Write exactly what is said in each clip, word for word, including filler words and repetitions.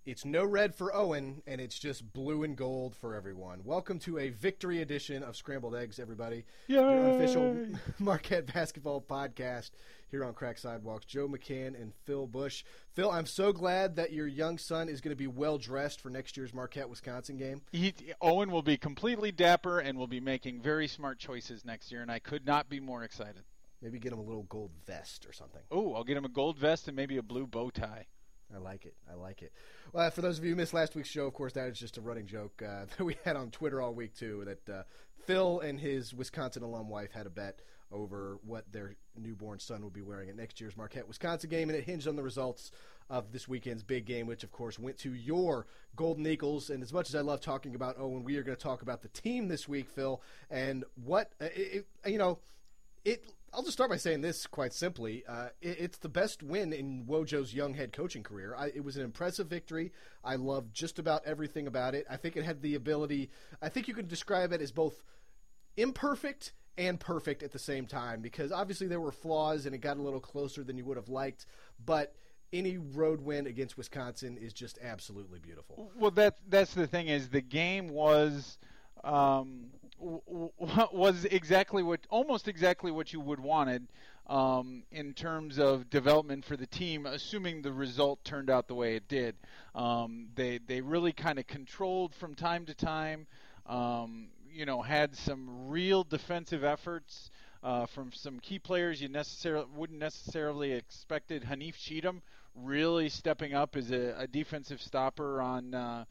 It's no red for Owen, and it's just blue and gold for everyone. Welcome to a victory edition of Scrambled Eggs, everybody. Yay! Your unofficial Marquette basketball podcast here on Crack Sidewalks. Joe McCann and Phil Bush. Phil, I'm so glad that your young son is going to be well-dressed for next year's Marquette-Wisconsin game. He, Owen will be completely dapper and will be making very smart choices next year, and I could not be more excited. Maybe get him a little gold vest or something. Oh, I'll get him a gold vest and maybe a blue bow tie. I like it. I like it. Well, for those of you who missed last week's show, of course, that is just a running joke uh, that we had on Twitter all week, too, that uh, Phil and his Wisconsin alum wife had a bet over what their newborn son would be wearing at next year's Marquette-Wisconsin game, and it hinged on the results of this weekend's big game, which, of course, went to your Golden Eagles. And as much as I love talking about Owen, we are going to talk about the team this week, Phil, and what, uh, it, you know, it – I'll just start by saying this quite simply. Uh, it, it's the best win in Wojo's young head coaching career. I, it was an impressive victory. I loved just about everything about it. I think it had the ability – I think you could describe it as both imperfect and perfect at the same time, because obviously there were flaws and it got a little closer than you would have liked. But any road win against Wisconsin is just absolutely beautiful. Well, that, that's the thing is the game was – Um, was exactly what, almost exactly what you would wanted um, in terms of development for the team, assuming the result turned out the way it did. Um, they they really kind of controlled from time to time. Um, you know, had some real defensive efforts uh, from some key players you necessarily wouldn't necessarily expected. Hanif Cheatham really stepping up as a, a defensive stopper on. Uh,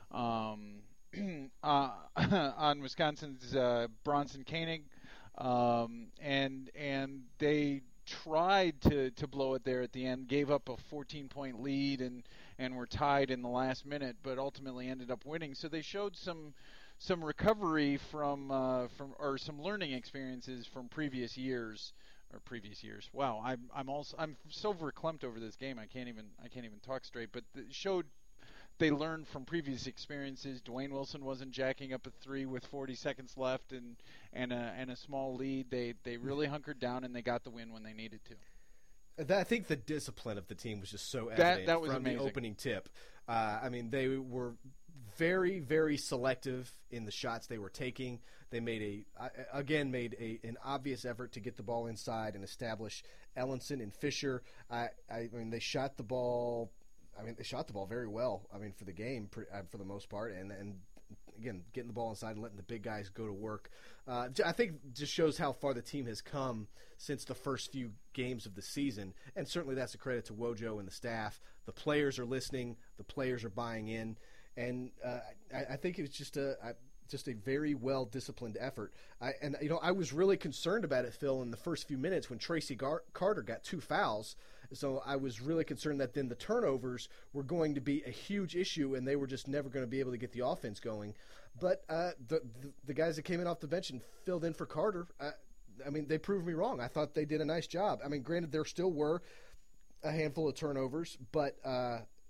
um, Uh, on Wisconsin's uh, Bronson Koenig, um, and and they tried to, to blow it there at the end, gave up a fourteen-point lead and, and were tied in the last minute, but ultimately ended up winning. So they showed some some recovery from uh, from or some learning experiences from previous years. Or previous years. Wow, I'm I'm also I'm so verklempt over this game. I can't even I can't even talk straight. But it showed. They learned from previous experiences. Dwayne Wilson wasn't jacking up a three with forty seconds left and and a, and a small lead. They they really hunkered down and they got the win when they needed to. I think the discipline of the team was just so evident that, that was from amazing. the opening tip. Uh, I mean, they were very, very selective in the shots they were taking. They made a again made a an obvious effort to get the ball inside and establish Ellenson and Fisher. I, I mean, they shot the ball. I mean, they shot the ball very well. I mean, for the game, for the most part, and and again, getting the ball inside and letting the big guys go to work. Uh, I think just shows how far the team has come since the first few games of the season, and certainly that's a credit to Wojo and the staff. The players are listening, the players are buying in, and uh, I, I think it was just a. I, Just a very well-disciplined effort. I, and, you know, I was really concerned about it, Phil, in the first few minutes when Tracy Gar- Carter got two fouls. So I was really concerned that then the turnovers were going to be a huge issue and they were just never going to be able to get the offense going. But uh, the, the the guys that came in off the bench and filled in for Carter, uh, I mean, they proved me wrong. I thought they did a nice job. I mean, granted, there still were a handful of turnovers, but uh, –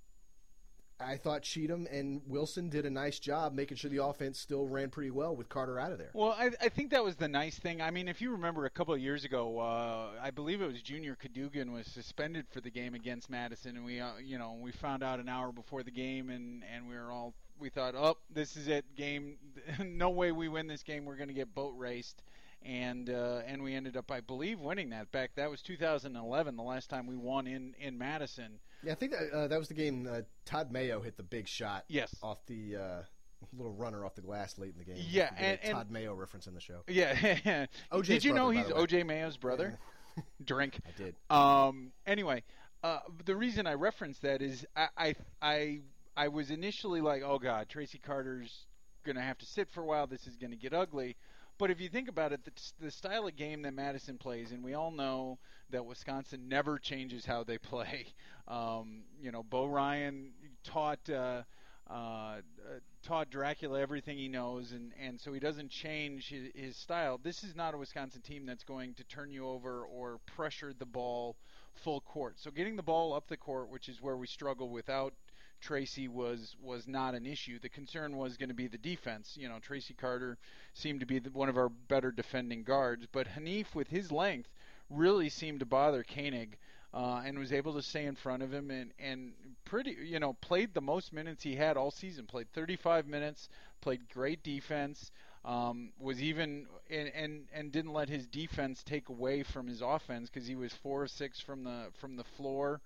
I thought Cheatham and Wilson did a nice job making sure the offense still ran pretty well with Carter out of there. Well, I, I think that was the nice thing. I mean, if you remember a couple of years ago, uh, I believe it was Junior Cadogan was suspended for the game against Madison, and we, uh, you know, we found out an hour before the game, and, and we were all we thought, oh, this is it, game. No way we win this game. We're going to get boat raced. And uh, and we ended up, I believe, winning that back. That was two thousand eleven, the last time we won in, in Madison. Yeah, I think that, uh, that was the game uh, Todd Mayo hit the big shot yes. off the uh, little runner off the glass late in the game. Yeah, and, and Todd Mayo reference in the show. Yeah. Did you know he's O J Mayo's brother? Drink. I did. Um. Anyway, uh, the reason I referenced that is I, I, I, I was initially like, oh, God, Tracy Carter's going to have to sit for a while. This is going to get ugly. But if you think about it, the, the style of game that Madison plays, and we all know that Wisconsin never changes how they play. Um, you know, Bo Ryan taught uh, uh, taught Dracula everything he knows, and, and so he doesn't change his, his style. This is not a Wisconsin team that's going to turn you over or pressure the ball full court. So getting the ball up the court, which is where we struggle without Tracy, was was not an issue. The concern was going to be the defense. You know, Tracy Carter seemed to be the, one of our better defending guards, but Hanif, with his length, really seemed to bother Koenig uh, and was able to stay in front of him and, and pretty, you know, played the most minutes he had all season. Played thirty-five minutes, played great defense, um, was even and, and and didn't let his defense take away from his offense because he was four or six from the from the floor,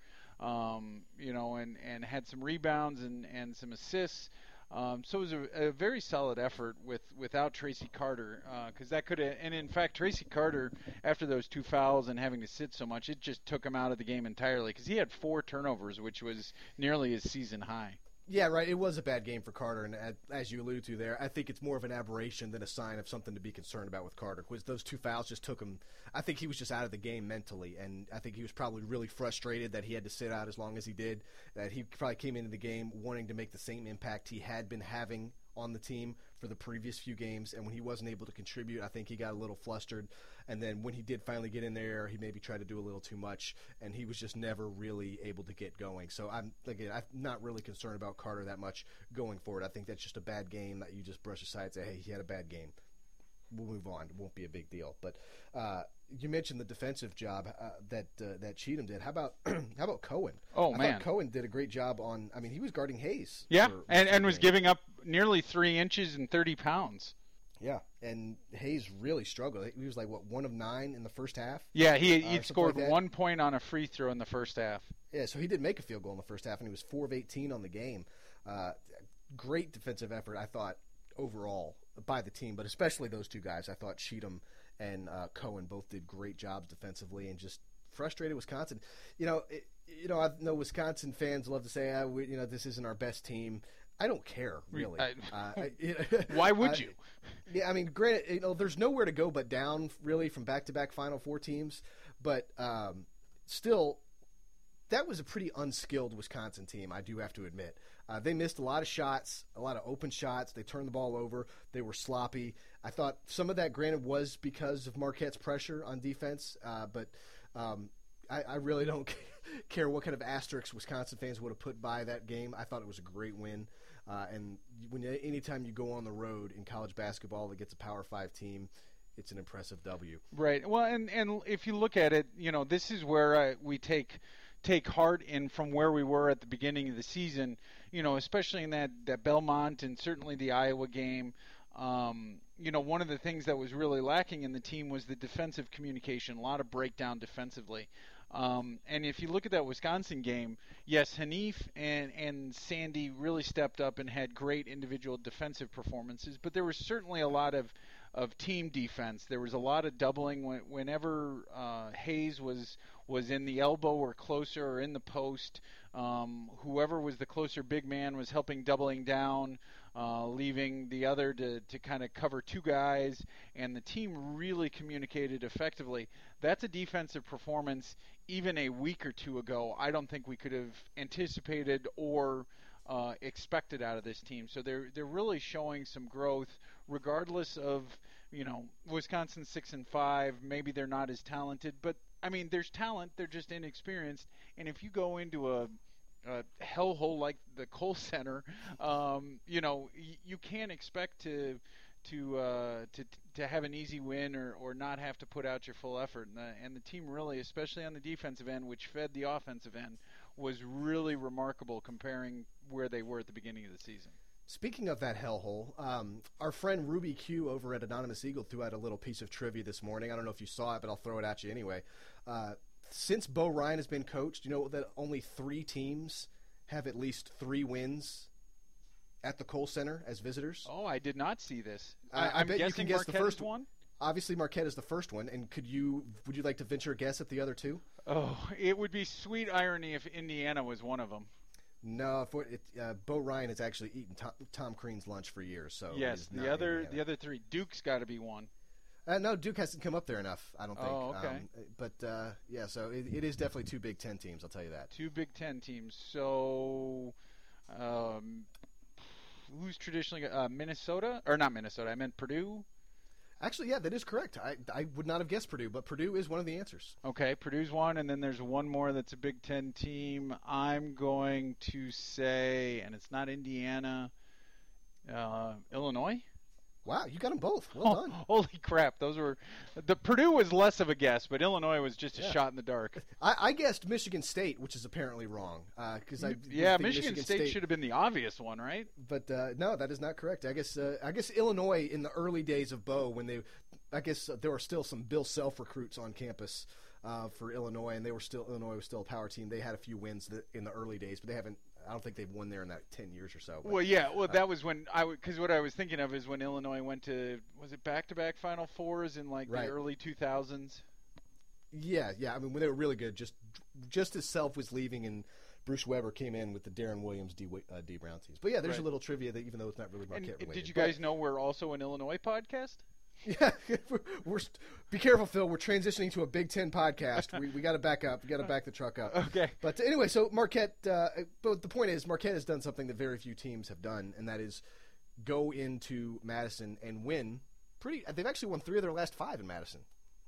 um, you know, and, and had some rebounds and, and some assists. Um, so it was a, a very solid effort with without Tracy Carter, because uh, that could have, and in fact, Tracy Carter, after those two fouls and having to sit so much, it just took him out of the game entirely, because he had four turnovers, which was nearly his season high. Yeah, right. It was a bad game for Carter, and as you alluded to there, I think it's more of an aberration than a sign of something to be concerned about with Carter, because those two fouls just took him. I think he was just out of the game mentally, and I think he was probably really frustrated that he had to sit out as long as he did, that he probably came into the game wanting to make the same impact he had been having on the team for the previous few games, and when he wasn't able to contribute, I think he got a little flustered, and then when he did finally get in there, he maybe tried to do a little too much, and he was just never really able to get going. So I'm again, I'm not really concerned about Carter that much going forward. I think that's just a bad game that you just brush aside and say, hey, he had a bad game. We'll move on. It won't be a big deal. But uh, you mentioned the defensive job uh, that uh, that Cheatham did. How about how about Cohen? Oh I man, thought Cohen did a great job on. I mean, he was guarding Hayes. Yeah, for, and for and was game. giving up nearly three inches and thirty pounds. Yeah, and Hayes really struggled. He was like what one of nine in the first half. Yeah, he uh, he scored like one point on a free throw in the first half. Yeah, so he did make a field goal in the first half, and he was four of eighteen on the game. Uh, great defensive effort, I thought, overall by the team, but especially those two guys. I thought Cheatham and uh, Cohen both did great jobs defensively, and just frustrated Wisconsin. You know, it, you know, I know Wisconsin fans love to say, ah, we, you know, this isn't our best team. I don't care, really. I, uh, I, you know, why would uh, you? Yeah, I mean, granted, you know, there's nowhere to go but down, really, from back-to-back Final Four teams. But um, still, that was a pretty unskilled Wisconsin team, I do have to admit. Uh, they missed a lot of shots, a lot of open shots. They turned the ball over. They were sloppy. I thought some of that, granted, was because of Marquette's pressure on defense, uh, but um, I, I really don't care what kind of asterisks Wisconsin fans would have put by that game. I thought it was a great win. Uh, and when you, anytime you go on the road in college basketball that gets a Power Five team, it's an impressive W. Right. Well, and, and if you look at it, you know, this is where uh, we take take heart in from where we were at the beginning of the season, you know, especially in that, that Belmont and certainly the Iowa game. Um, you know, one of the things that was really lacking in the team was the defensive communication, a lot of breakdown defensively. Um, and if you look at that Wisconsin game, yes, Hanif and, and Sandy really stepped up and had great individual defensive performances, but there was certainly a lot of, of team defense. There was a lot of doubling when, whenever uh, Hayes was was in the elbow or closer or in the post. Um, whoever was the closer big man was helping doubling down, uh, leaving the other to, to kind of cover two guys, and the team really communicated effectively. That's a defensive performance even a week or two ago I don't think we could have anticipated or uh, expected out of this team. So they're they're really showing some growth, regardless of, you know, Wisconsin six and five. Maybe they're not as talented, but I mean, there's talent. They're just inexperienced. And if you go into a a hellhole like the Kohl Center, um, you know, y- you can't expect to to uh, to to have an easy win or, or not have to put out your full effort. And the, and the team really, especially on the defensive end, which fed the offensive end, was really remarkable comparing where they were at the beginning of the season. Speaking of that hellhole, um, our friend Ruby Q over at Anonymous Eagle threw out a little piece of trivia this morning. I don't know if you saw it, but I'll throw it at you anyway. Uh, since Bo Ryan has been coached, you know that only three teams have at least three wins at the Kohl Center as visitors? Oh, I did not see this. I, I I'm bet guessing you can guess Marquette the first is one. Obviously, Marquette is the first one, and could you? Would you like to venture a guess at the other two? Oh, it would be sweet irony if Indiana was one of them. No, for it, uh, Bo Ryan has actually eaten Tom, Tom Crean's lunch for years. So it yes, is the not other Indiana. the other three. Duke's got to be one. Uh, no, Duke hasn't come up there enough, I don't think. Oh, okay. Um, but, uh, yeah, so it, it is definitely two Big Ten teams, I'll tell you that. Two Big Ten teams. So, um, who's traditionally uh, Minnesota? Or not Minnesota, I meant Purdue. Actually, yeah, that is correct. I, I would not have guessed Purdue, but Purdue is one of the answers. Okay, Purdue's one, and then there's one more that's a Big Ten team. I'm going to say, and it's not Indiana, uh, Illinois? Wow, you got them both. Well done. Holy crap! Those were the Purdue was less of a guess, but Illinois was just a Yeah. shot in the dark. I, I guessed Michigan State, which is apparently wrong. Because I yeah, think Michigan, Michigan State, State should have been the obvious one, right? But uh, no, that is not correct. I guess uh, I guess Illinois in the early days of Bo, when they, I guess uh, there were still some Bill Self recruits on campus uh, for Illinois, and they were still Illinois was still a power team. They had a few wins that, in the early days, but they haven't. I don't think they've won there in that ten years or so. But, well, yeah, well, uh, that was when I because what I was thinking of is when Illinois went to was it back to back Final Fours in like right. the early two thousands. Yeah, yeah. I mean, when they were really good, just just as Self was leaving and Bruce Weber came in with the Darren Williams D, uh, D Brown teams. But yeah, there's right. a little trivia that even though it's not really Marquette and, related. Did you but, guys know we're also an Illinois podcast? Yeah, we're, we're be careful, Phil. We're transitioning to a Big Ten podcast. We we got to back up. We got to back the truck up. Okay. But anyway, so Marquette. Uh, but the point is, Marquette has done something that very few teams have done, and that is go into Madison and win. Pretty. They've actually won three of their last five in Madison.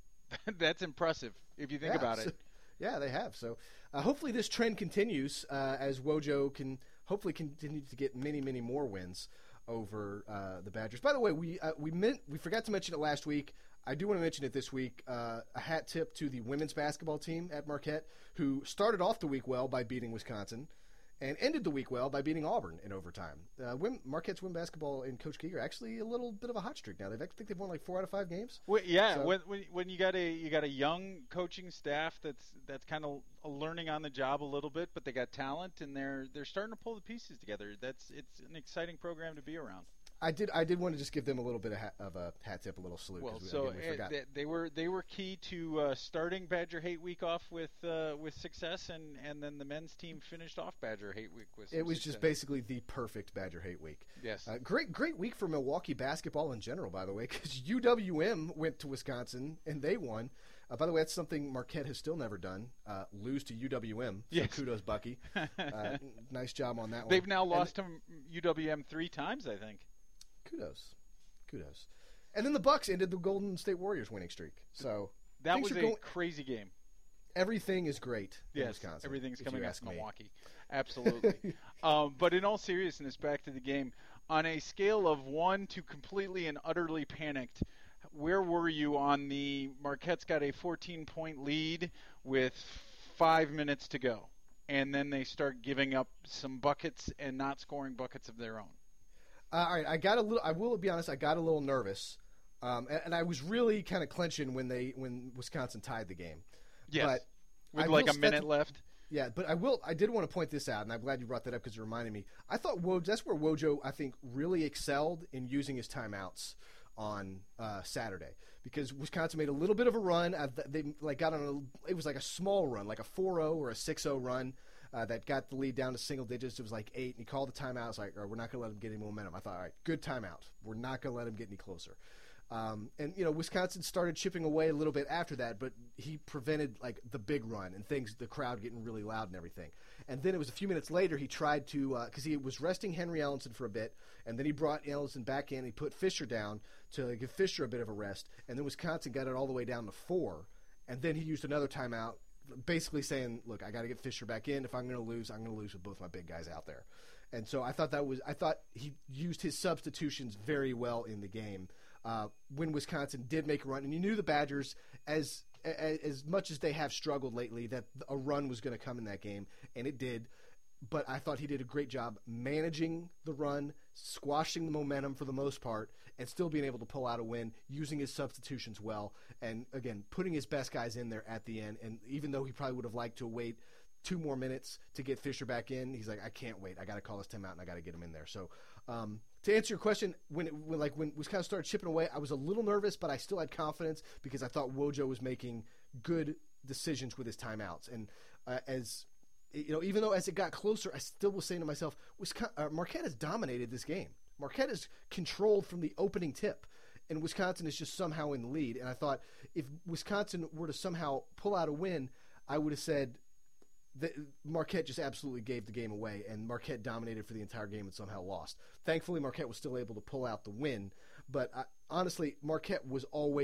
That's impressive if you think yeah, about so, it. Yeah, they have. So uh, hopefully this trend continues uh, as Wojo can hopefully continue to get many, many more wins over uh, the Badgers. By the way, we uh, we meant we forgot to mention it last week. I do want to mention it this week. Uh, a hat tip to the women's basketball team at Marquette, who started off the week well by beating Wisconsin, and ended the week well by beating Auburn in overtime. Uh, women, Marquette's women's basketball and Coach Giger actually a little bit of a hot streak now. They've I think they've won like four out of five games. Well, yeah, so, when, when when you got a you got a young coaching staff that's that's kind of learning on the job a little bit, but they got talent and they're they're starting to pull the pieces together. That's it's an exciting program to be around. I did. I did want to just give them a little bit of, ha- of a hat tip, a little salute. Well, we, so again, we uh, forgot. they, they were they were key to uh, starting Badger Hate Week off with uh, with success, and, and then the men's team finished off Badger Hate Week with. Some it was success. just basically the perfect Badger Hate Week. Yes. Uh, great, great week for Milwaukee basketball in general, by the way, because U W M went to Wisconsin and they won. Uh, by the way, that's something Marquette has still never done: uh, lose to U W M. So yes. kudos, Bucky. Uh, nice job on that one. They've now lost and, to U W M three times, I think. Kudos, kudos. And then the Bucks ended the Golden State Warriors winning streak. So that was a going, crazy game. Everything is great in yes, Wisconsin. Everything's coming up in me. Milwaukee. Absolutely. um, but in all seriousness, back to the game. On a scale of one to completely and utterly panicked, where were you on the Marquette's got a fourteen-point lead with five minutes to go, and then they start giving up some buckets and not scoring buckets of their own? Uh, all right, I got a little. I will be honest. I got a little nervous, um, and, and I was really kind of clenching when they when Wisconsin tied the game. Yes, but with I like will, a minute left. Yeah, but I will. I did want to point this out, and I'm glad you brought that up because it reminded me. I thought Woj, that's where Wojo, I think, really excelled in using his timeouts on uh, Saturday, because Wisconsin made a little bit of a run. Uh, they like got on a. It was like a small run, like a four oh or a six oh run. Uh, that got the lead down to single digits. It was like eight, and he called the timeout. It's like, all right, we're not going to let him get any momentum. I thought, all right, good timeout. We're not going to let him get any closer. Um, and, you know, Wisconsin started chipping away a little bit after that, but he prevented, like, the big run and things, the crowd getting really loud and everything. And then it was a few minutes later he tried to uh, – because he was resting Henry Ellenson for a bit, and then he brought Ellenson back in. And he put Fisher down to give Fisher a bit of a rest. And then Wisconsin got it all the way down to four. And then he used another timeout, basically saying, look, I got to get Fisher back in. If I'm going to lose, I'm going to lose with both my big guys out there. And so I thought that was – I thought he used his substitutions very well in the game. Uh, when Wisconsin did make a run, and you knew the Badgers, as, as as much as they have struggled lately, that a run was going to come in that game, and it did. But I thought he did a great job managing the run, squashing the momentum for the most part, and still being able to pull out a win, using his substitutions well, and again, putting his best guys in there at the end. And even though he probably would have liked to wait two more minutes to get Fisher back in, he's like, I can't wait. I got to call this timeout, and I got to get him in there. So um, to answer your question, when, it, when like when Wisconsin started chipping away, I was a little nervous, but I still had confidence because I thought Wojo was making good decisions with his timeouts. And uh, as you know, even though as it got closer, I still was saying to myself, Wisconsin, uh, Marquette has dominated this game. Marquette is controlled from the opening tip, and Wisconsin is just somehow in the lead. And I thought if Wisconsin were to somehow pull out a win, I would have said that Marquette just absolutely gave the game away, and Marquette dominated for the entire game and somehow lost. Thankfully, Marquette was still able to pull out the win, but I, honestly, Marquette was always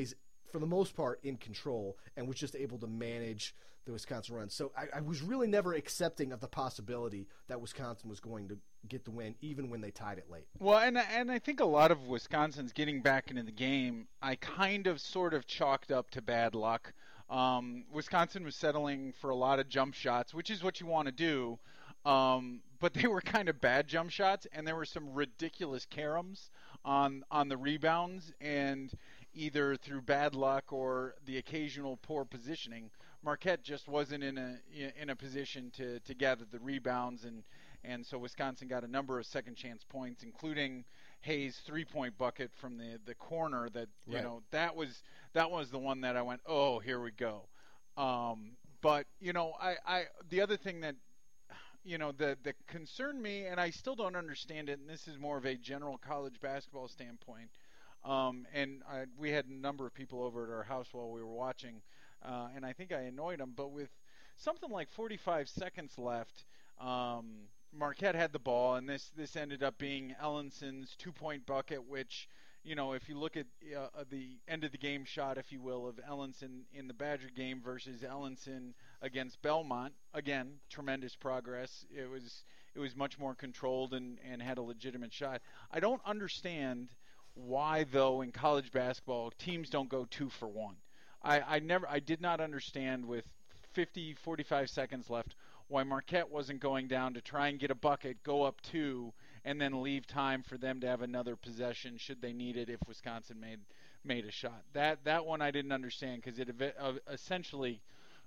for the most part, in control and was just able to manage the Wisconsin run. So I, I was really never accepting of the possibility that Wisconsin was going to get the win, even when they tied it late. Well, and and I think a lot of Wisconsin's getting back into the game, I kind of sort of chalked up to bad luck. Um, Wisconsin was settling for a lot of jump shots, which is what you want to do, um, but they were kind of bad jump shots, and there were some ridiculous caroms on on the rebounds, and either through bad luck or the occasional poor positioning, Marquette just wasn't in a in a position to, to gather the rebounds, and, and so Wisconsin got a number of second chance points, including Hayes' three point bucket from the, the corner. That you right. know that was that was the one that I went, oh, here we go. Um, but you know, I, I the other thing that you know that that concerned me, and I still don't understand it, and this is more of a general college basketball standpoint. Um, and I, we had a number of people over at our house while we were watching, uh, and I think I annoyed them. But with something like forty-five seconds left, um, Marquette had the ball, and this, this ended up being Ellenson's two-point bucket, which, you know, if you look at uh, the end of the game shot, if you will, of Ellenson in the Badger game versus Ellenson against Belmont, again, tremendous progress. It was it was much more controlled and, and had a legitimate shot. I don't understand why, though, in college basketball, teams don't go two for one. I, I never, I did not understand with fifty, forty-five seconds left why Marquette wasn't going down to try and get a bucket, go up two, and then leave time for them to have another possession should they need it if Wisconsin made made a shot. That that one I didn't understand because it uh, essentially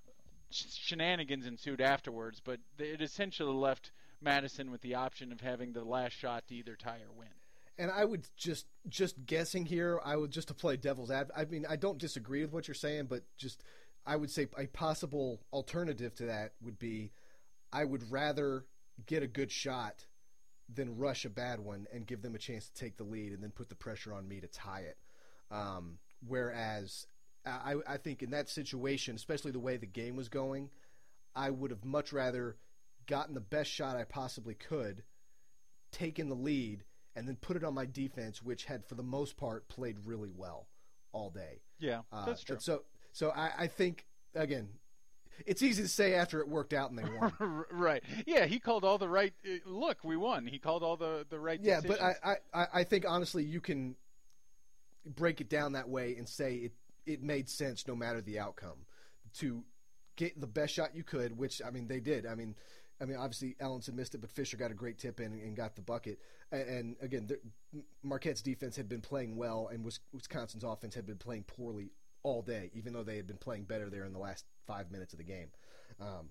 shenanigans ensued afterwards, but it essentially left Madison with the option of having the last shot to either tie or win. And I would just just guessing here, I would just to play devil's advocate. I mean, I don't disagree with what you're saying, but just I would say a possible alternative to that would be I would rather get a good shot than rush a bad one and give them a chance to take the lead and then put the pressure on me to tie it. Um, whereas I, I think in that situation, especially the way the game was going, I would have much rather gotten the best shot I possibly could, taken the lead, and then put it on my defense, which had, for the most part, played really well all day. Yeah, uh, that's true. So, so I, I think, again, it's easy to say after it worked out and they won. Right. Yeah, he called all the right – look, we won. He called all the, the right yeah, decisions. Yeah, but I, I, I think, honestly, you can break it down that way and say it, it made sense no matter the outcome to get the best shot you could, which, I mean, they did. I mean – I mean, obviously, Ellenson missed it, but Fisher got a great tip in and got the bucket. And, and again, the, Marquette's defense had been playing well, and Wisconsin's offense had been playing poorly all day, even though they had been playing better there in the last five minutes of the game. Um,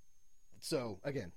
so, again,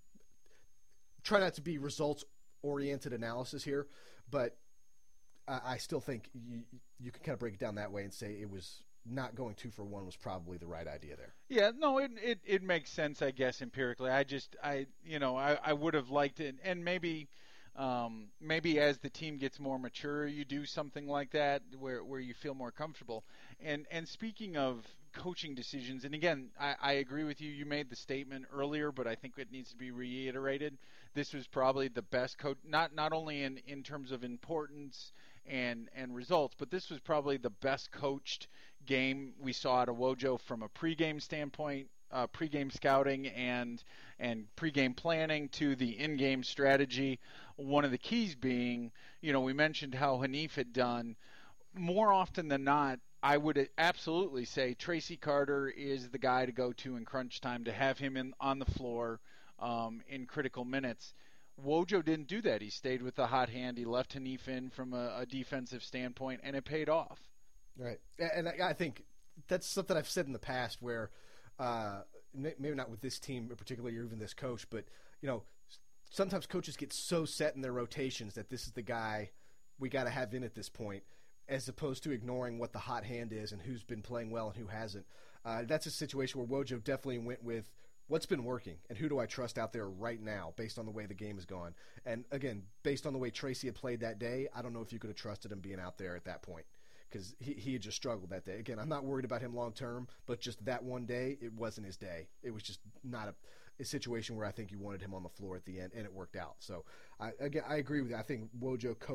try not to be results-oriented analysis here, but I, I still think you, you can kind of break it down that way and say it was – not going two for one was probably the right idea there. Yeah, no, it it, it makes sense, I guess, empirically. I just, I, you know, I, I would have liked it, and maybe, um, maybe as the team gets more mature, you do something like that where where you feel more comfortable. And and speaking of coaching decisions, and again, I, I agree with you. You made the statement earlier, but I think it needs to be reiterated. This was probably the best coach, not not only in, in terms of importance and and results, but this was probably the best coached game we saw out of Wojo from a pregame standpoint, uh, pregame scouting and and pregame planning to the in-game strategy. One of the keys being, you know, we mentioned how Hanif had done. More often than not, I would absolutely say Tracy Carter is the guy to go to in crunch time, to have him in on the floor um, in critical minutes. Wojo didn't do that. He stayed with the hot hand. He left Hanif in from a, a defensive standpoint, and it paid off. Right, and I think that's something I've said in the past where uh, maybe not with this team particularly or even this coach, but, you know, sometimes coaches get so set in their rotations that this is the guy we got to have in at this point, as opposed to ignoring what the hot hand is and who's been playing well and who hasn't. Uh, that's a situation where Wojo definitely went with what's been working and who do I trust out there right now based on the way the game has gone. And, again, based on the way Tracy had played that day, I don't know if you could have trusted him being out there at that point, because he, he had just struggled that day. Again, I'm not worried about him long term, but just that one day, it wasn't his day. It was just not a, a situation where I think you wanted him on the floor at the end, and it worked out. So, I, again, I agree with you. I think Wojo coached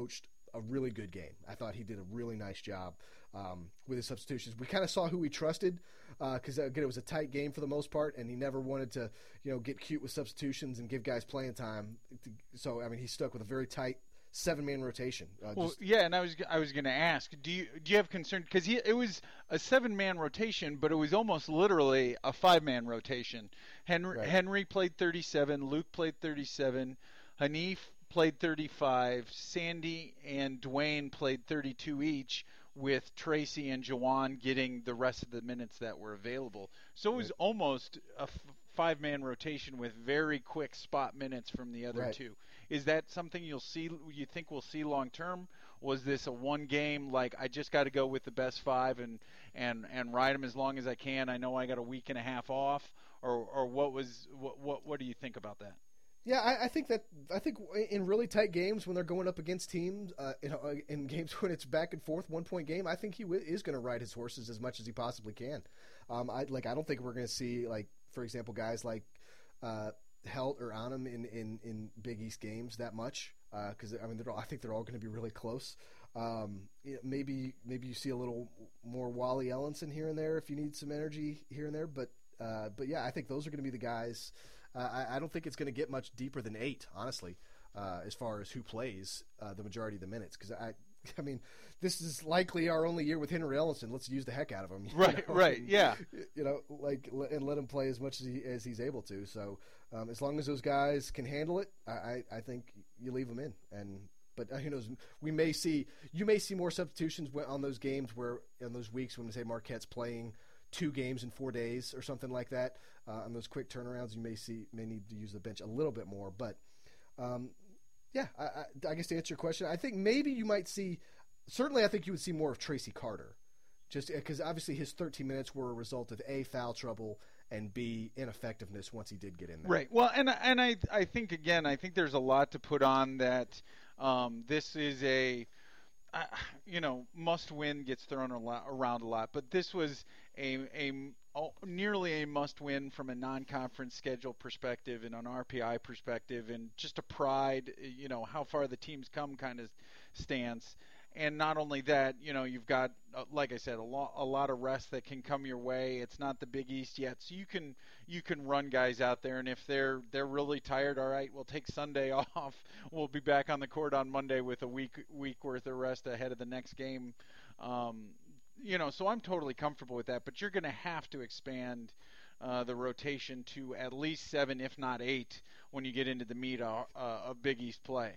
a really good game. I thought he did a really nice job um, with his substitutions. We kind of saw who he trusted because uh, again, it was a tight game for the most part, and he never wanted to, you know, get cute with substitutions and give guys playing time. So I mean, he stuck with a very tight seven-man rotation. Uh, well, just, yeah, and I was I was going to ask, do you do you have concern because he it was a seven-man rotation, but it was almost literally a five-man rotation. Henry right. Henry played thirty-seven, Luke played thirty-seven, Hanif played thirty-five, Sandy and Dwayne played thirty-two each, with Tracy and Jawan getting the rest of the minutes that were available. So it was right. almost a f- five-man rotation with very quick spot minutes from the other right. two. Is that something you'll see? You think we'll see long term? Was this a one game like I just got to go with the best five and and and ride them as long as I can? I know I got a week and a half off, or or what was what what what do you think about that? Yeah, I, I think that I think in really tight games when they're going up against teams, uh, you know, in games when it's back and forth, one point game, I think he w- is going to ride his horses as much as he possibly can. Um, I like I don't think we're going to see like, for example, guys like uh, Helt or Anam in, in, in Big East games that much because uh, I mean they're all, I think they're all going to be really close. Um, maybe maybe you see a little more Wally Ellenson here and there if you need some energy here and there, but uh, but yeah, I think those are going to be the guys. Uh, I, I don't think it's going to get much deeper than eight, honestly, uh, as far as who plays uh, the majority of the minutes. Because I, I mean, this is likely our only year with Henry Ellenson. Let's use the heck out of him, right? know? Right, and, yeah. You know, like and let him play as much as he as he's able to. So um, as long as those guys can handle it, I, I, I think you leave them in. And but uh, who knows? We may see you may see more substitutions on those games where in those weeks when we say Marquette's playing two games in four days or something like that. Uh, on those quick turnarounds, you may see may need to use the bench a little bit more. But um, yeah, I, I, I guess to answer your question, I think maybe you might see. Certainly, I think you would see more of Tracy Carter, just because obviously his thirteen minutes were a result of A, foul trouble, and B, ineffectiveness once he did get in there. Right. Well, and and I I think again, I think there's a lot to put on that. Um, this is a Uh, you know, must win gets thrown a lot, around a lot, but this was a, a oh, nearly a must win from a non-conference schedule perspective and an R P I perspective, and just a pride, you know, how far the team's come kind of stance. And not only that, you know, you've got, uh, like I said, a lot, a lot of rest that can come your way. It's not the Big East yet, so you can you can run guys out there, and if they're they're really tired, all right, we'll take Sunday off. We'll be back on the court on Monday with a week week worth of rest ahead of the next game. Um, you know, so I'm totally comfortable with that. But you're going to have to expand uh, the rotation to at least seven, if not eight, when you get into the meat of, uh, of Big East play.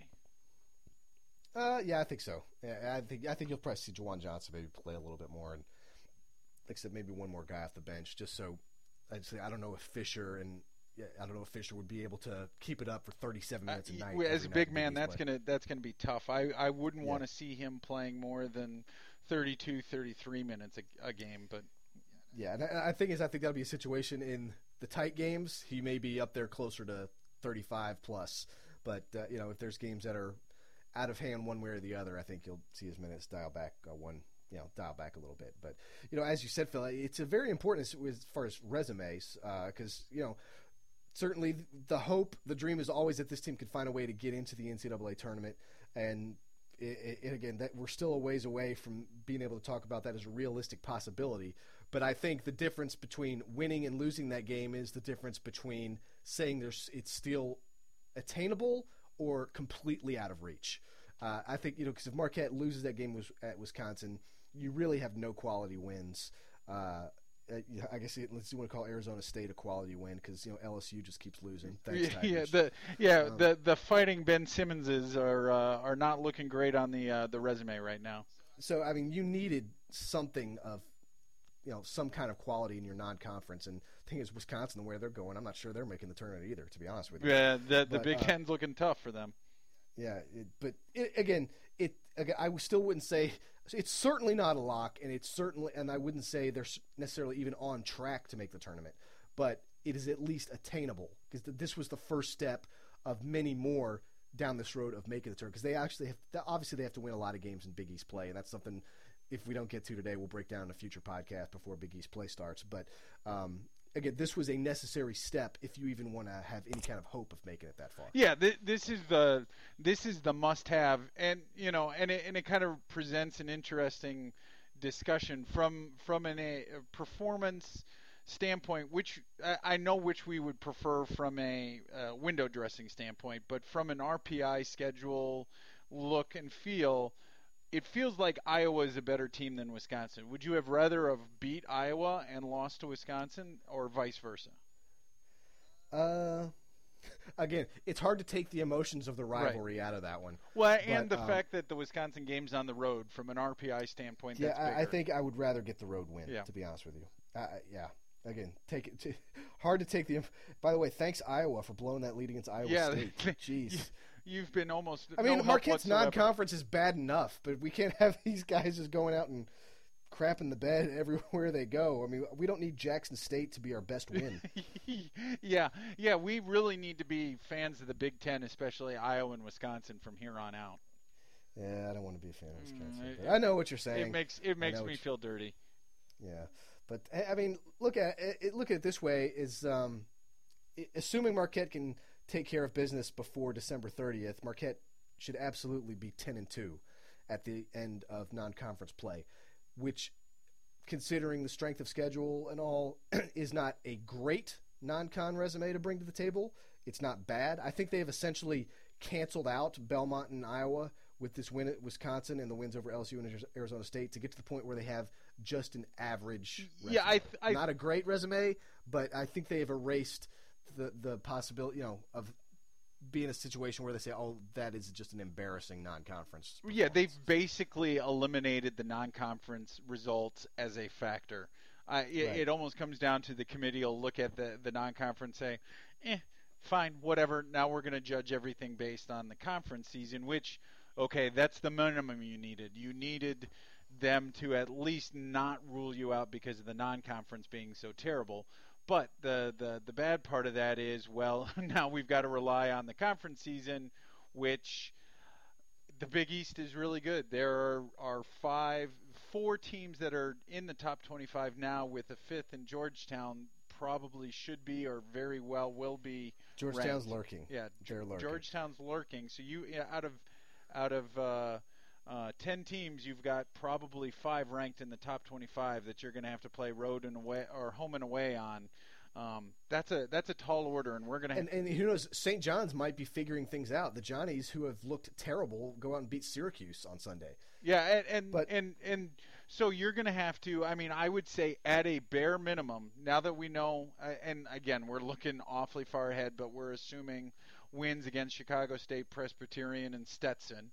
Uh, yeah, I think so. Yeah, I think I think you'll probably see Jawan Johnson maybe play a little bit more, and like I said, maybe one more guy off the bench, just so. I'd say I don't know if Fisher and yeah, I don't know if Fisher would be able to keep it up for thirty-seven minutes uh, a night. As a big man, that's play. gonna that's gonna be tough. I I wouldn't yeah. want to see him playing more than thirty-two, thirty-three minutes a, a game, but. Yeah, and I, I think is I think that'll be a situation in the tight games. He may be up there closer to thirty-five plus, but uh, you know if there's games that are out of hand one way or the other, I think you'll see his minutes dial back uh, one, you know, dial back a little bit. But you know, as you said, Phil, it's a very important as, as far as resumes because uh, you know certainly the hope, the dream is always that this team could find a way to get into the N C double A tournament, and it, it, again, that we're still a ways away from being able to talk about that as a realistic possibility. But I think the difference between winning and losing that game is the difference between saying there's it's still attainable or completely out of reach. Uh, I think, you know, because if Marquette loses that game was at Wisconsin, you really have no quality wins. Uh, I guess it, let's you want to call Arizona State a quality win because, you know, L S U just keeps losing. Thanks, yeah, yeah, the yeah um, the the fighting Ben Simmonses are uh, are not looking great on the uh, the resume right now. So I mean, you needed something of, you know, some kind of quality in your non-conference. And the thing is, Wisconsin, the way they're going, I'm not sure they're making the tournament either, to be honest with you. Yeah, the, the but, Big uh, Ten's looking tough for them. Yeah, it, but it, again, it again, I still wouldn't say it's certainly not a lock, and it's certainly, and I wouldn't say they're necessarily even on track to make the tournament, but it is at least attainable because this was the first step of many more down this road of making the tournament. Because they actually have, obviously, they have to win a lot of games in Big East play, and that's something. If we don't get to today, we'll break down in a future podcast before Big East play starts. But um, again, this was a necessary step if you even want to have any kind of hope of making it that far. Yeah, th- this is the this is the must-have, and you know, and it, and it kind of presents an interesting discussion from from an, a performance standpoint, which I, I know which we would prefer from a uh, window dressing standpoint, but from an R P I schedule look and feel. It feels like Iowa is a better team than Wisconsin. Would you have rather have beat Iowa and lost to Wisconsin, or vice versa? Uh, again, it's hard to take the emotions of the rivalry right. out of that one. Well, and but, the um, fact that the Wisconsin game's on the road, from an R P I standpoint, yeah, that's I, bigger. I think I would rather get the road win. Yeah. To be honest with you, uh, yeah. Again, take it. To, hard to take the. By the way, thanks Iowa for blowing that lead against Iowa yeah, State. Jeez. You've been almost. I mean, no Marquette's non-conference is bad enough, but we can't have these guys just going out and crapping the bed everywhere they go. I mean, we don't need Jackson State to be our best win. yeah, yeah, we really need to be fans of the Big Ten, especially Iowa and Wisconsin, from here on out. Yeah, I don't want to be a fan of Wisconsin. Mm, it, I know what you're saying. It makes it makes me feel dirty. Yeah, but I mean, look at it. Look at it this way: is um, assuming Marquette can take care of business before December thirtieth, Marquette should absolutely be ten and two at the end of non-conference play, which, considering the strength of schedule and all, is not a great non-con resume to bring to the table. It's not bad. I think they have essentially canceled out Belmont and Iowa with this win at Wisconsin and the wins over L S U and Arizona State to get to the point where they have just an average resume. Yeah, I, th- I not a great resume, but I think they have erased the the possibility, you know, of being in a situation where they say, "Oh, that is just an embarrassing non-conference." Yeah, they've basically eliminated the non-conference results as a factor. Uh, it, right. it almost comes down to the committee will look at the the non-conference, say, "Eh, fine, whatever. Now we're going to judge everything based on the conference season." Which, okay, that's the minimum you needed. You needed them to at least not rule you out because of the non-conference being so terrible. But the, the, the bad part of that is, well, now we've got to rely on the conference season, which the Big East is really good. There are, are five, four teams that are in the top twenty-five now, with a fifth in Georgetown probably should be or very well will be. Georgetown's ranked. lurking. Yeah, they're lurking. Georgetown's lurking. So you yeah, out of out of uh, uh, ten teams, you've got probably five ranked in the top twenty-five that you're going to have to play road and away or home and away on. Um, that's a that's a tall order, and we're going to. And, and who knows? Saint John's might be figuring things out. The Johnnies, who have looked terrible, go out and beat Syracuse on Sunday. Yeah, and and but, and, and so you're going to have to. I mean, I would say at a bare minimum, now that we know, and again, we're looking awfully far ahead, but we're assuming wins against Chicago State, Presbyterian, and Stetson.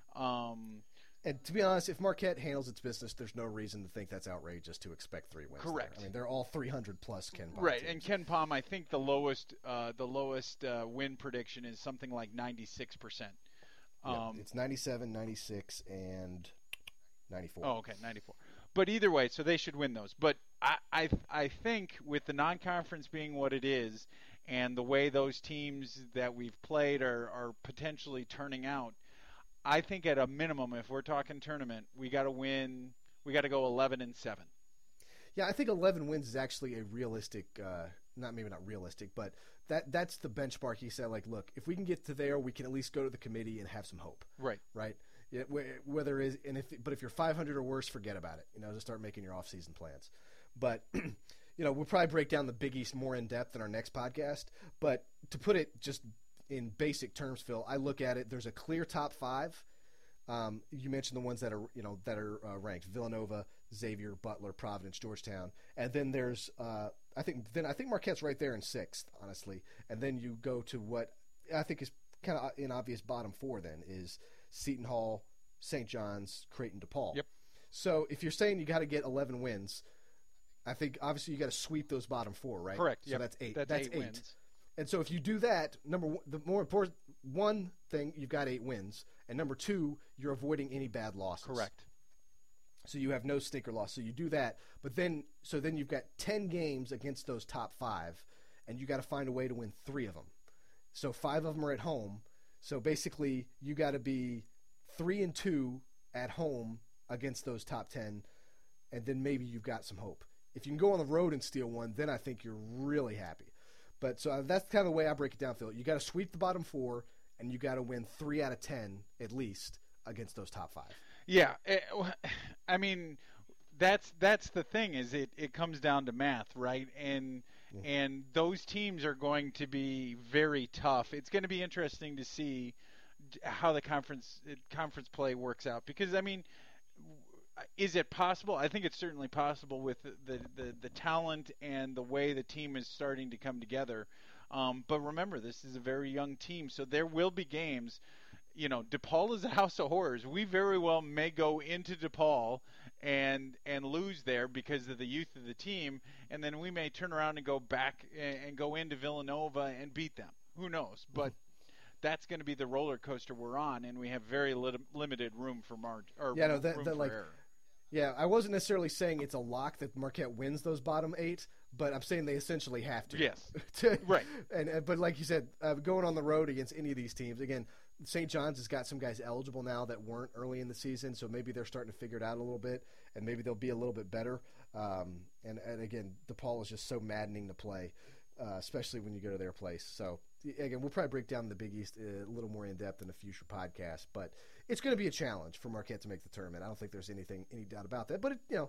Um, and to be honest, if Marquette handles its business, there's no reason to think that's outrageous to expect three wins. Correct. There. I mean, they're all three hundred plus Ken Pom right, teams. And Ken Pom, I think the lowest uh, the lowest uh, win prediction is something like ninety-six percent. Um, yeah, it's ninety-seven, ninety-six, and ninety-four. Oh, okay, ninety-four. But either way, so they should win those. But I, I, I think with the non-conference being what it is, and the way those teams that we've played are, are potentially turning out, I think at a minimum, if we're talking tournament, we got to win. We got to go eleven and seven. Yeah, I think eleven wins is actually a realistic. Uh, not maybe not realistic, but that that's the benchmark. He said, like, look, if we can get to there, we can at least go to the committee and have some hope. Right. Right. Yeah, whether it is, and if but if you're five hundred or worse, forget about it. You know, just start making your off-season plans. But you know, we'll probably break down the Big East more in depth in our next podcast. But to put it just in basic terms, Phil, I look at it. There's a clear top five. Um, you mentioned the ones that are you know that are uh, ranked: Villanova, Xavier, Butler, Providence, Georgetown, and then there's uh, I think then I think Marquette's right there in sixth, honestly. And then you go to what I think is kind of an obvious bottom four. Then is Seton Hall, Saint John's, Creighton, DePaul. Yep. So if you're saying you got to get eleven wins, I think obviously you got to sweep those bottom four, right? Correct. So yep. that's eight. That's, that's eight, eight. wins. And so if you do that, number one, the more important one thing, you've got eight wins, and number two, you're avoiding any bad losses. Correct. So you have no stinker loss. So you do that, but then so then you've got ten games against those top five, and you got to find a way to win three of them. So five of them are at home. So basically, you got to be three and two at home against those top ten, and then maybe you've got some hope. If you can go on the road and steal one, then I think you're really happy. But so that's kind of the way I break it down, Phil. You got to sweep the bottom four, and you got to win three out of ten at least against those top five. Yeah, I mean, that's that's the thing is it, it comes down to math, right? And mm-hmm. and those teams are going to be very tough. It's going to be interesting to see how the conference conference play works out because I mean. Is it possible? I think it's certainly possible with the, the, the, the talent and the way the team is starting to come together. Um, but remember, this is a very young team, so there will be games. You know, DePaul is a house of horrors. We very well may go into DePaul and and lose there because of the youth of the team, and then we may turn around and go back and, and go into Villanova and beat them. Who knows? But that's going to be the roller coaster we're on, and we have very lit- limited room for margin or yeah, no, that, room that, for like, error. Yeah, I wasn't necessarily saying it's a lock that Marquette wins those bottom eight, but I'm saying they essentially have to. Yes. to, right. And uh, but like you said, uh, going on the road against any of these teams, again, Saint John's has got some guys eligible now that weren't early in the season, so maybe they're starting to figure it out a little bit, and maybe they'll be a little bit better. Um, and, and again, DePaul is just so maddening to play, uh, especially when you go to their place. So again, we'll probably break down the Big East a little more in depth in a future podcast, but it's going to be a challenge for Marquette to make the tournament. I don't think there's anything, any doubt about that. But it, you know,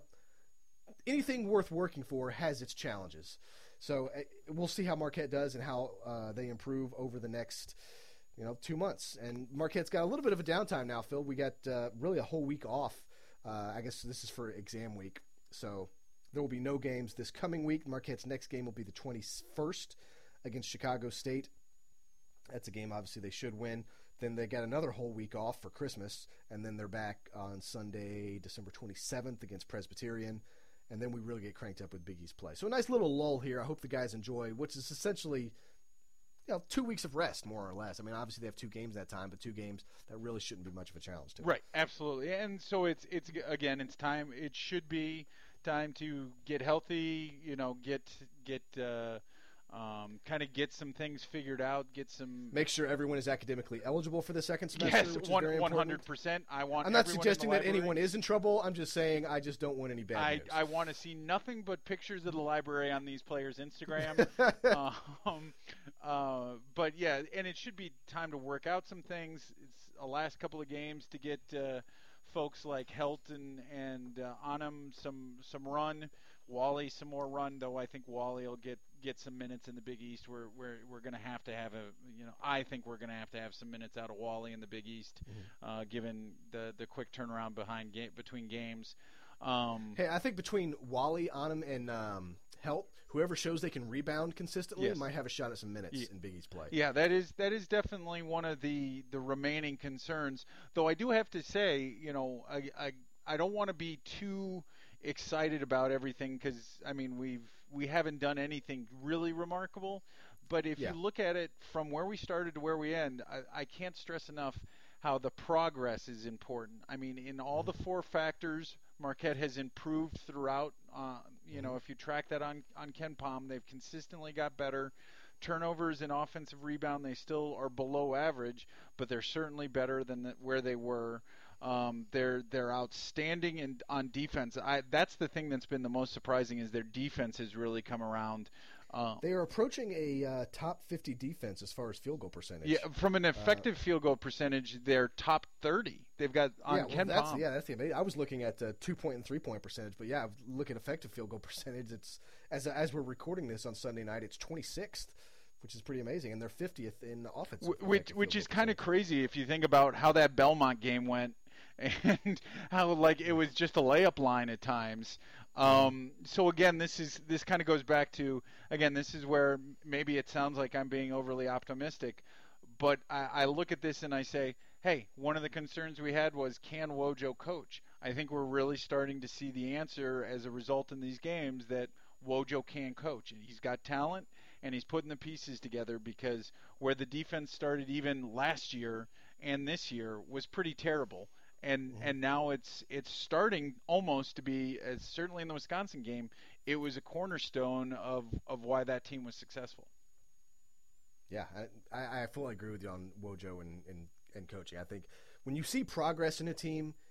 anything worth working for has its challenges. So uh, we'll see how Marquette does and how uh, they improve over the next, you know, two months. And Marquette's got a little bit of a downtime now, Phil. We got uh, really a whole week off. Uh, I guess this is for exam week, so there will be no games this coming week. Marquette's next game will be the twenty-first against Chicago State. That's a game obviously they should win. Then they got another whole week off for Christmas, and then they're back on Sunday, December twenty-seventh against Presbyterian, and then we really get cranked up with Big East play. So a nice little lull here. I hope the guys enjoy, which is essentially, you know, two weeks of rest, more or less. I mean, obviously they have two games that time, but two games that really shouldn't be much of a challenge to them. Right, absolutely. And so it's it's again, it's time. It should be time to get healthy. You know, get get. Uh, Um, kind of get some things figured out, get some. Make sure everyone is academically eligible for the second semester. Yes, which one is very one hundred percent. I want. I'm not suggesting that anyone is in trouble. I'm just saying I just don't want any bad I, news. I want to see nothing but pictures of the library on these players' Instagram. um, uh, but yeah, and it should be time to work out some things. It's a last couple of games to get uh, folks like Helt and and uh, Anam some some run. Wally some more run, though I think Wally will get, get some minutes in the Big East. We're we're we're going to have to have a you know I think we're going to have to have some minutes out of Wally in the Big East, mm-hmm. uh, given the the quick turnaround behind ga- between games. Um, hey, I think between Wally, Anam, and um, Helt, whoever shows they can rebound consistently yes. might have a shot at some minutes yeah. in Big East play. Yeah, that is that is definitely one of the, the remaining concerns. Though I do have to say, you know, I I, I don't want to be too excited about everything because I mean we've we haven't done anything really remarkable, but if yeah. you look at it from where we started to where we end, I, I can't stress enough how the progress is important. I mean, in all the four factors, Marquette has improved throughout. Uh, you know, if you track that on on Ken Palm, they've consistently got better. Turnovers and offensive rebound, they still are below average, but they're certainly better than the, where they were. Um, they're they're outstanding in, on defense. I, that's the thing that's been the most surprising is their defense has really come around. Uh, they are approaching a uh, top fifty defense as far as field goal percentage. Yeah, from an effective uh, field goal percentage, they're top thirty. They've got on yeah, well, Ken that's, Palm. Yeah, that's the amazing. I was looking at uh, two point and three point percentage, but yeah, look at effective field goal percentage. It's as as we're recording this on Sunday night, it's twenty-sixth. Which is pretty amazing, and they're fiftieth in offensive. Which, which is kind of crazy if you think about how that Belmont game went, and how like it was just a layup line at times. Um, so again, this is this kind of goes back to again, this is where maybe it sounds like I'm being overly optimistic, but I, I look at this and I say, hey, one of the concerns we had was can Wojo coach? I think we're really starting to see the answer as a result in these games that Wojo can coach, and he's got talent. And he's putting the pieces together because where the defense started even last year and this year was pretty terrible. And mm-hmm. and now it's it's starting almost to be, as certainly in the Wisconsin game, it was a cornerstone of, of why that team was successful. Yeah, I, I fully agree with you on Wojo and, and, and coaching. I think when you see progress in a team,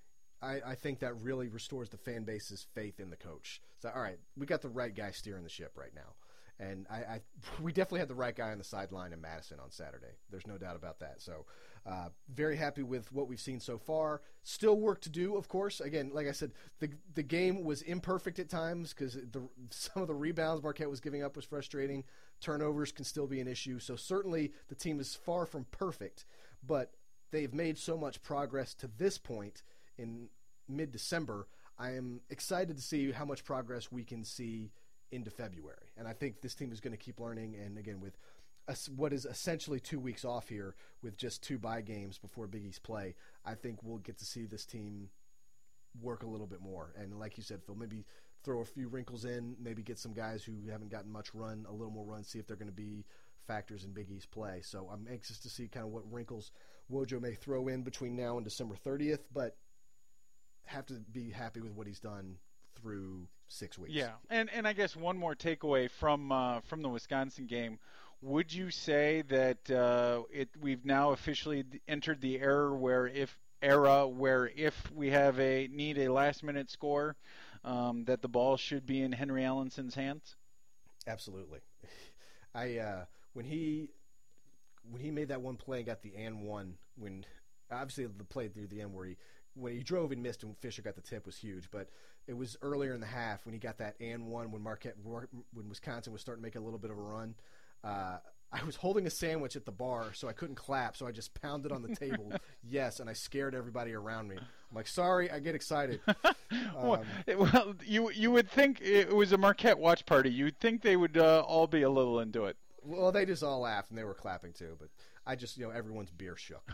I, I think that really restores the fan base's faith in the coach. So, all right, we got the right guy steering the ship right now. And I, I we definitely had the right guy on the sideline in Madison on Saturday. There's no doubt about that. So uh, very happy with what we've seen so far. Still work to do, of course. Again, like I said, the the game was imperfect at times because some of the rebounds Marquette was giving up was frustrating. Turnovers can still be an issue. So certainly the team is far from perfect, but they've made so much progress to this point in mid-December. I am excited to see how much progress we can see into February. And I think this team is going to keep learning. And again, with a, what is essentially two weeks off here with just two bye games before Big East play, I think we'll get to see this team work a little bit more. And like you said, Phil, maybe throw a few wrinkles in, maybe get some guys who haven't gotten much run, a little more run, see if they're going to be factors in Big East play. So I'm anxious to see kind of what wrinkles Wojo may throw in between now and December thirtieth, but have to be happy with what he's done through six weeks. Yeah, and and I guess one more takeaway from uh, from the Wisconsin game. Would you say that uh, it we've now officially entered the era where if era where if we have a need a last minute score, um, that the ball should be in Henry Ellensen's hands? Absolutely. I uh, when he when he made that one play and got the and one, when obviously the play through the end where he when he drove and missed and Fisher got the tip was huge, but it was earlier in the half when he got that and one when Marquette when Wisconsin was starting to make a little bit of a run. Uh, I was holding a sandwich at the bar, so I couldn't clap, so I just pounded on the table, yes, and I scared everybody around me. I'm like, sorry, I get excited. well, Um, well, you you would think it was a Marquette watch party. You'd think they would uh, all be a little into it. Well, they just all laughed, and they were clapping too, but I just, you know, everyone's beer shook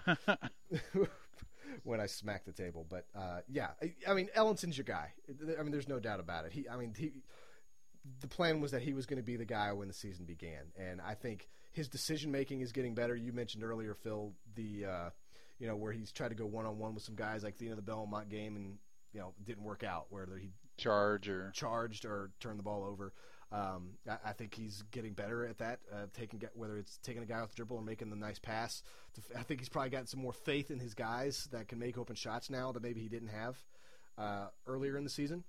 when I smacked the table. But, uh, yeah, I, I mean, Ellensen's your guy. I mean, there's no doubt about it. He, I mean, he, the plan was that he was going to be the guy when the season began, and I think his decision-making is getting better. You mentioned earlier, Phil, the, uh, you know, where he's tried to go one-on-one with some guys like the end of the Belmont game and, you know, it didn't work out, whether he charge or charged or turned the ball over. Um, I, I think he's getting better at that, uh, taking whether it's taking a guy off the dribble or making the nice pass. To, I think he's probably gotten some more faith in his guys that can make open shots now that maybe he didn't have uh, earlier in the season.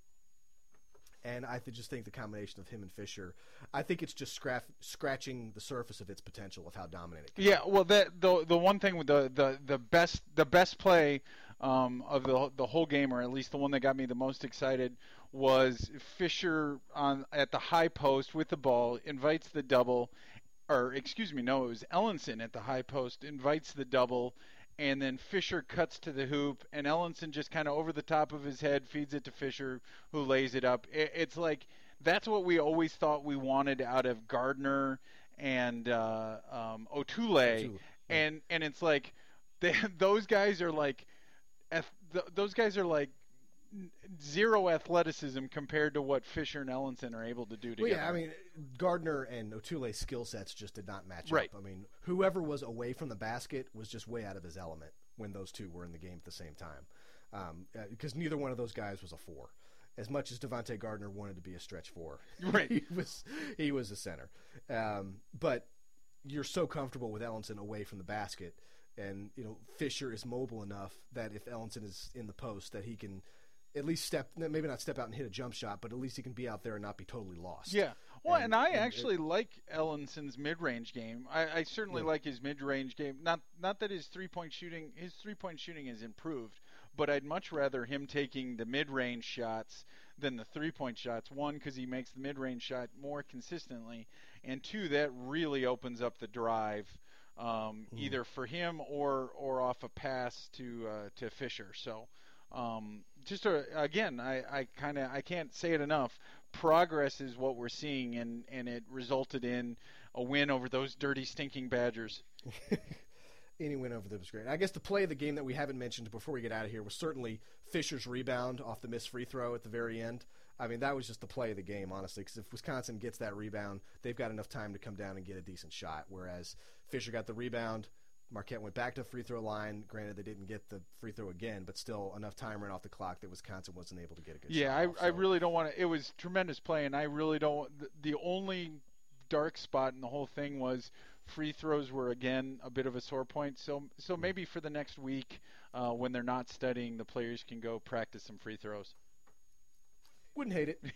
And I th- just think the combination of him and Fisher, I think it's just scrap- scratching the surface of its potential of how dominant it can yeah, well, that the the one thing with the the, the best the best play um, of the the whole game, or at least the one that got me the most excited, was Fisher on at the high post with the ball, invites the double, or excuse me, no, it was Ellensen at the high post, invites the double, and then Fisher cuts to the hoop, and Ellensen just kind of over the top of his head feeds it to Fisher, who lays it up. It, it's like that's what we always thought we wanted out of Gardner and uh, um, Otule, Otule. and and it's like they, those guys are like th- those guys are like zero athleticism compared to what Fisher and Ellensen are able to do together. Well, yeah, I mean, Gardner and Otule's skill sets just did not match right. up. I mean, whoever was away from the basket was just way out of his element when those two were in the game at the same time, because um, uh, neither one of those guys was a four. As much as Devontae Gardner wanted to be a stretch four, right. he was he was a center. Um, but you're so comfortable with Ellensen away from the basket, and you know Fisher is mobile enough that if Ellensen is in the post, that he can at least step, maybe not step out and hit a jump shot, but at least he can be out there and not be totally lost. Yeah. Well, and, and I and actually it, like Ellensen's mid-range game. I, I certainly yeah. like his mid-range game. Not not that his three-point shooting his three-point shooting has improved, but I'd much rather him taking the mid-range shots than the three-point shots. One, because he makes the mid-range shot more consistently, and two, that really opens up the drive, um, mm. either for him or or off a pass to uh, to Fisher. So. Um, just to, again, I, I kind of I can't say it enough. Progress is what we're seeing, and, and it resulted in a win over those dirty, stinking Badgers. Any win over them was great. I guess the play of the game that we haven't mentioned before we get out of here was certainly Fisher's rebound off the missed free throw at the very end. I mean, that was just the play of the game, honestly, because if Wisconsin gets that rebound, they've got enough time to come down and get a decent shot, whereas Fisher got the rebound. Marquette went back to the free throw line. Granted, they didn't get the free throw again, but still enough time ran off the clock that Wisconsin wasn't able to get a good yeah, shot. Yeah, I, off, so. I really don't want to. It was tremendous play, and I really don't. The, the only dark spot in the whole thing was Free throws were again a bit of a sore point. So so maybe for the next week, uh, when they're not studying, the players can go practice some free throws. Wouldn't hate it.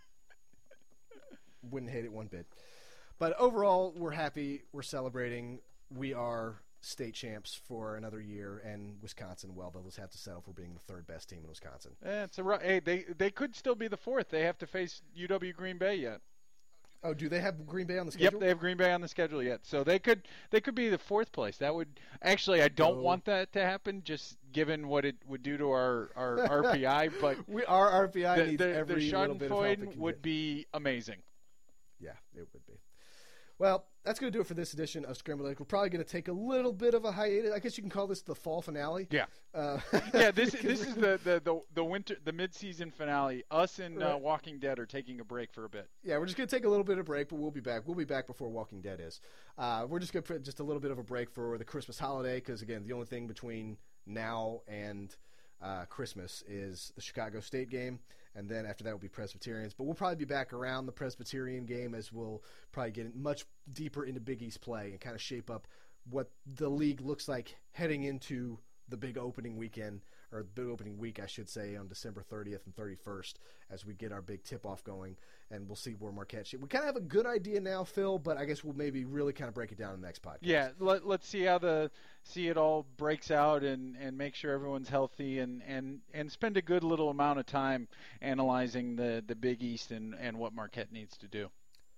Wouldn't hate it one bit. But overall, we're happy. We're celebrating. We are state champs for another year, and Wisconsin, well, they'll just have to settle for being the third best team in Wisconsin. Eh, it's a hey, they they could still be the fourth. They have to face U W Green Bay yet. Oh, do they have Green Bay on the schedule? Yep, they have Green Bay on the schedule yet. So they could they could be the fourth place. That would actually I don't oh. want that to happen, just given what it would do to our, our R P I. But we our R P I the, needs the, every the little bit of help it can would get. be amazing. Yeah, it would be. Well, that's going to do it for this edition of Scrambled Eggs. We're probably going to take a little bit of a hiatus. I guess you can call this the fall finale. Yeah. Uh, yeah. This this is the, the, the, the winter the mid-season finale. Us and right. uh, Walking Dead are taking a break for a bit. Yeah, we're just going to take a little bit of a break, but we'll be back. We'll be back before Walking Dead is. Uh, we're just going to put just a little bit of a break for the Christmas holiday because, again, the only thing between now and uh, Christmas is the Chicago State game. And then after that will be Presbyterians. But we'll probably be back around the Presbyterian game as we'll probably get much deeper into Big East play and kind of shape up what the league looks like heading into the big opening weekend, or the big opening week, I should say, on December thirtieth and thirty-first as we get our big tip-off going. And we'll see where Marquette – we kind of have a good idea now, Phil, but I guess we'll maybe really kind of break it down in the next podcast. Yeah, let, let's see how the – see it all breaks out and, and make sure everyone's healthy and, and, and spend a good little amount of time analyzing the, the Big East and, and what Marquette needs to do.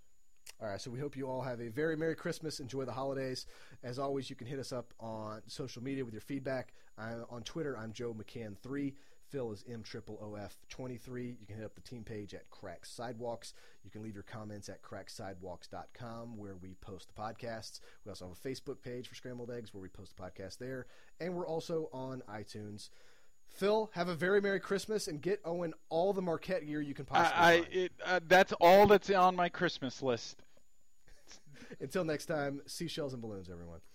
All right, so we hope you all have a very Merry Christmas. Enjoy the holidays. As always, you can hit us up on social media with your feedback. I'm, on Twitter, I'm Joe McCann three. Phil is M O O F twenty-three. You can hit up the team page at Crack Sidewalks. You can leave your comments at crack sidewalks dot com where we post the podcasts. We also have a Facebook page for Scrambled Eggs where we post the podcast there. And we're also on iTunes. Phil, have a very Merry Christmas and get Owen all the Marquette gear you can possibly I, find. I, it, uh, that's all that's on my Christmas list. Until next time, seashells and balloons, everyone.